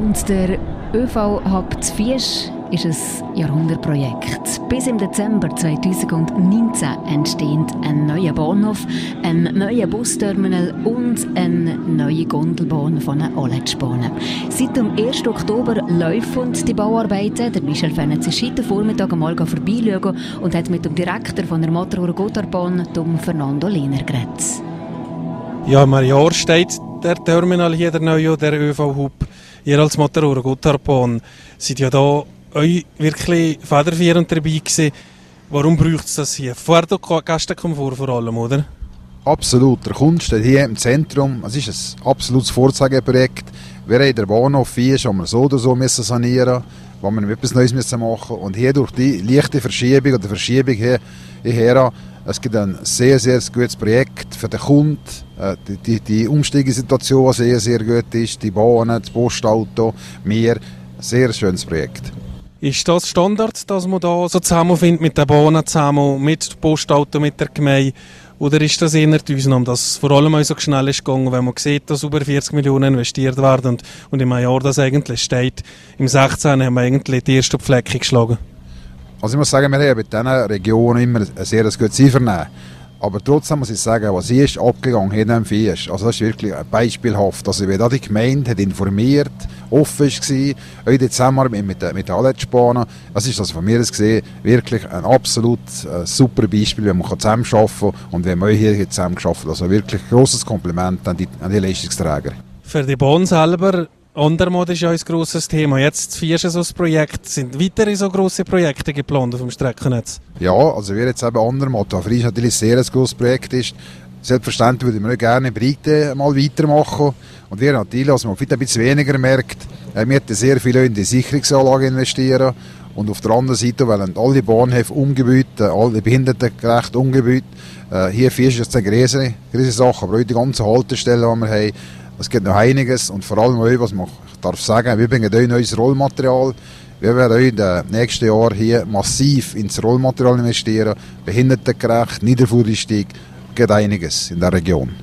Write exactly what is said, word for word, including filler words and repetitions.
Und der ÖV-Hub zu Fiesch ist ein Jahrhundertprojekt. Bis im Dezember zweitausendneunzehn entsteht ein neuer Bahnhof, ein neuer Busterminal und eine neue Gondelbahn von einer Oletschbahn. Seit dem ersten Oktober laufen die Bauarbeiten. Der Michel Fenetz ist heute Vormittag einmal vorbeischauen und hat mit dem Direktor von der Matterhorn-Gotthardbahn, dem Fernando Lehner, geredet. Ja, im Jahr steht der Terminal hier, der neue, der ÖV-Hub. Ihr als Matterhorn-Gotthardbahn seid ja da euch wirklich federführend dabei gewesen. Warum braucht es das hier? Vor der Gästekomfort vor allem, oder? Absolut. Der Kunde steht hier im Zentrum. Es ist ein absolutes Vorzeigeprojekt. Wir haben den Bahnhof Fiesch, den wir so oder so müssen sanieren müssen, wo wir etwas Neues müssen machen müssen. Und hier durch die leichte Verschiebung oder Verschiebung hier, hierher, es gibt ein sehr, sehr gutes Projekt für den Kunden. Die, die, die Umsteigesituation, die sehr, sehr gut ist, die Bahnen, das Postauto, wir. Sehr schönes Projekt. Ist das Standard, dass man da so zusammenfindet mit den Bahnen zusammen, mit dem Postauto, mit der Gemeinde? Oder ist das eher die Ausnahme, dass es vor allem so schnell ist gegangen, wenn man sieht, dass über vierzig Millionen investiert werden und, und im Jahr das eigentlich steht? Im sechzehn haben wir eigentlich die erste Flecke geschlagen. Also ich muss sagen, wir haben mit diesen Regionen immer ein sehr gutes Einvernehmen. Aber trotzdem muss ich sagen, was hier ist abgegangen hier in Fiesch, also das ist wirklich beispielhaft. Also wie da die Gemeinde hat informiert, offen war, auch in Zusammenarbeit mit der, mit der Oletschbahn. Das ist also von mir aus gesehen wirklich ein absolut äh, super Beispiel, wie man zusammenarbeiten kann und wie wir hier zusammen arbeiten. Also wirklich ein grosses Kompliment an die, an die Leistungsträger. Für die Bahn selber, Andermatt ist ja ein grosses Thema. Jetzt Fiesch so ein Projekt. Sind weitere so grosse Projekte geplant auf dem Streckennetz? Ja, also wir jetzt eben Andermatt, was für uns natürlich ein sehr grosses Projekt ist. Selbstverständlich würde wir gerne in Breite mal weitermachen. Und wir natürlich, was man vielleicht ein bisschen weniger merkt, wir möchten sehr viel in die Sicherungsanlage investieren. Und auf der anderen Seite wollen alle Bahnhöfe umgebaut, alle behindertengerecht umgebaut. Hier Fiesch ist eine riesige, riesige Sache, aber auch die ganzen Haltestellen, die wir haben, es gibt noch einiges und vor allem auch, was man darf sagen, wir bringen auch neues Rollmaterial. Wir werden auch in den nächsten Jahren hier massiv ins Rollmaterial investieren, behindertengerecht, niederflursteinig, es gibt einiges in der Region.